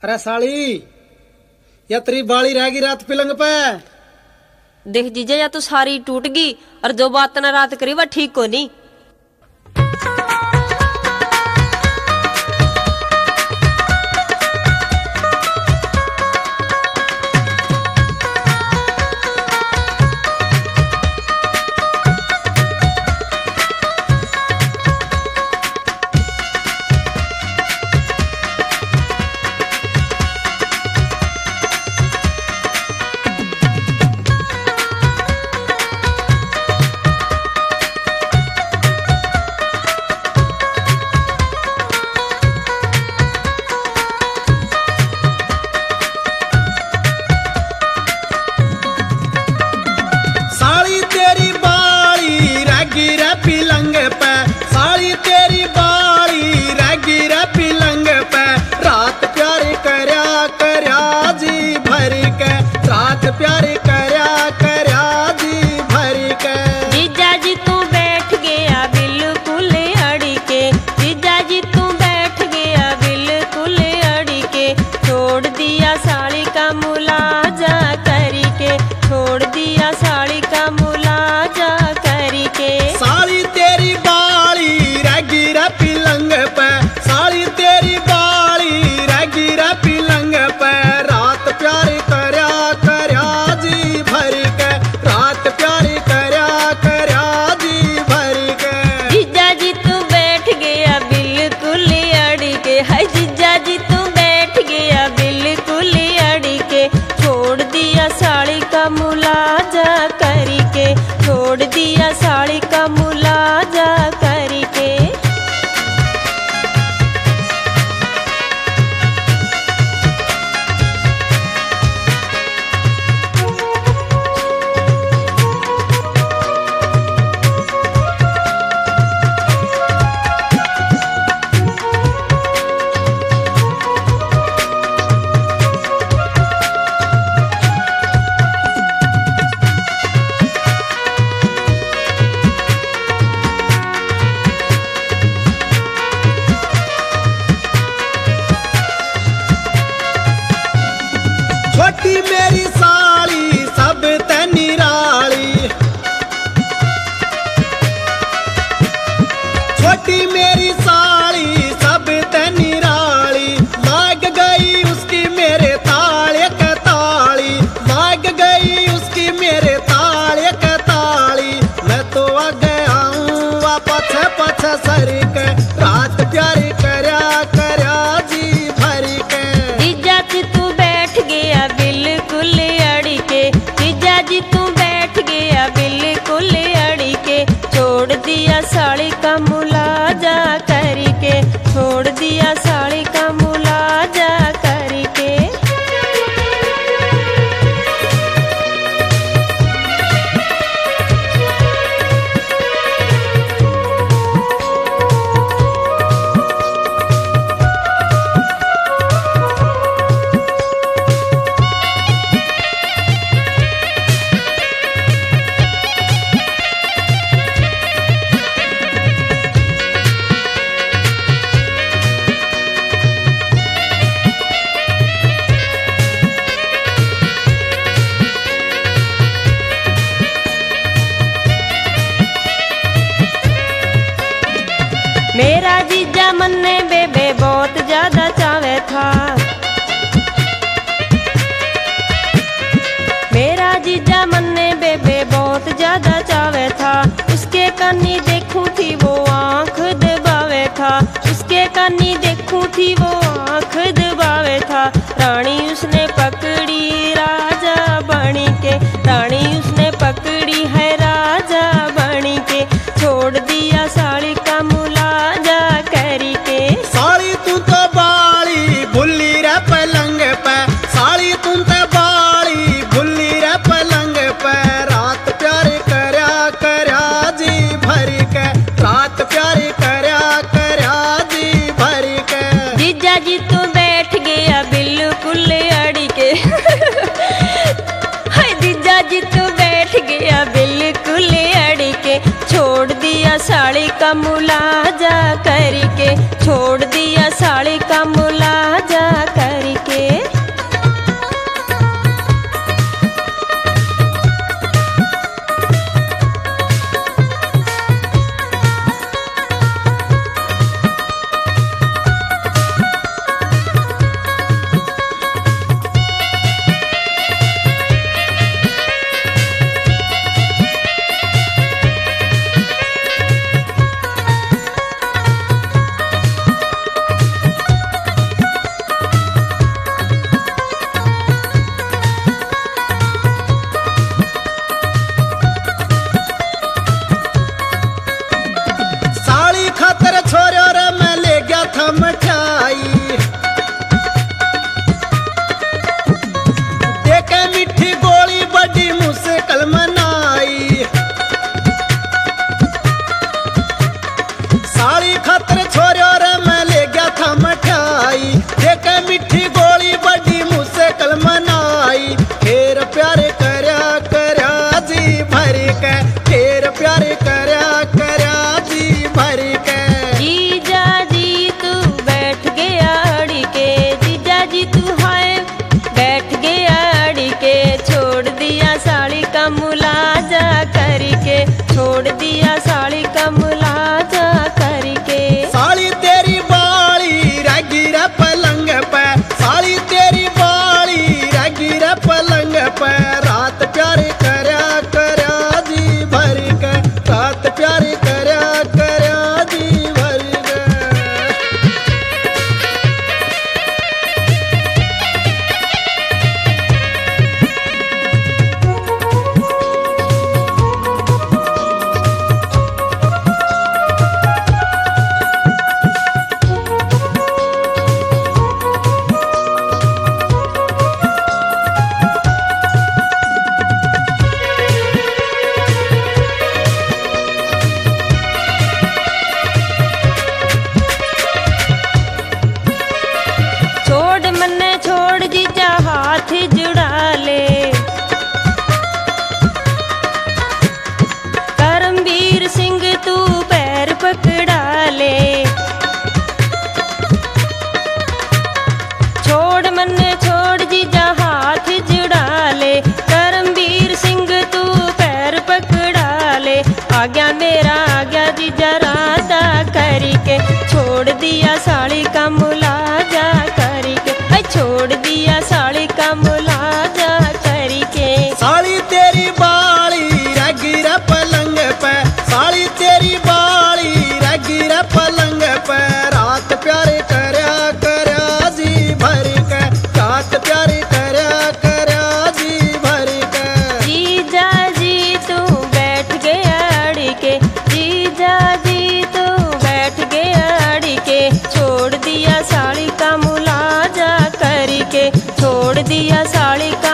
अरे साली, या तेरी बाली रहेगी रात पलंग पे। देख जीजा, या तो सारी टूट गई और जो बात ना रात करी वह ठीक को नहीं। पिलंग पे साली तेरी बाली रहेगी रे पिलंग पे, रात प्यारी करया करया जी भर के, रात प्यारी करया करया जी भर के। जीजा जी तू बैठ गया बिल्कुल अड़ी के, जीजा जी तू बैठ गया बिल्कुल अड़ी के, छोड़ दिया साली का मुलाजा करी के, छोड़ दिया साली का मुलाजा करी के। साली तेरी बाली रहेगी रे पिलंग पे, साली तेरी बाली रहेगी रे पिलंग पे, रात प्यारी करया करया जी भर के, रात प्यारी करया करया जी भर के। जीजा जी तू बैठ गया बिल्कुल अड़ी के, हाय जीजा जी तू बैठ गया बिल्कुल अड़ी के, छोड़ दिया साड़ी का मुलाजा करी के, छोड़ दिया साड़ी का मुलाजा करी के। छोटी मेरी साली सब ते निराली, छोटी मेरी साली सब ते निराली, लाग गई उसकी मेरे ताले के ताली, लाग गई उसकी मेरे ताले के ताली, मैं तो आगे आऊँ पछे पछे सर के, रात प्यारी करया करया जी भर के। जीजा जी तू बैठ गया बिल्कुल अड़ी के, जीजा जी तू बैठ गया बिल्कुल अड़ी के, छोड़ दिया साड़ी का मुलाजा करी के, छोड़ दिया साड़ी का मुलाजा करी के। मेरा जीजा मन्ने बेबे बहुत ज्यादा चावे था, मेरा जीजा मन्ने बेबे बहुत ज्यादा चावे था, उसके कानी देखूं थी वो आंख दबावे था, उसके कानी देखूं थी वो आंख दबावे था, रानी उसने पकड़ी राजा बनी के, रानी उसने पकड़ी है राजा बनी के, छोड़ दिया साड़ी का मुलाजा करी के। साली तू तो बाली भुल्ली रे पलंग पे, साली तू तो बाली भुल्ली रे पलंग पे, रात प्यारी करया करया जी भर के, रात प्यारी करया करया जी भर के। जीजा जी तू बैठ गया बिल्कुल अड़ी के हाय जीजा जी तू बैठ गया बिल्कुल अड़ी के, छोड़ दिया साड़ी का मुलाजा करी के, छोड़ दिया साड़ी का मुलाजा करी के। छोड़ मन्ने छोड़ जीजा हाथ जुड़ा ले, करमवीर सिंह तू पैर पकड़ा ले। आ गया मेरा आ गया जीजा राधा करके, छोड़ दिया साड़ी का मुलाजा करके, ऐ छोड़ दिया साड़ी का मुलाजा करके। साली तेरी बाली रगी रे पलंग पे, साली तेरी बाली रगी रे पलंग पे, रात प्यारे करया करया जी भर के, रात प्यारे करया करया जी भर के। जीजा जी तू बैठ गया अड़के, जीजा जी तू बैठ गया अड़के, छोड़ दिया साड़ी का मुलाजा करके, छोड़ दिया साड़ी का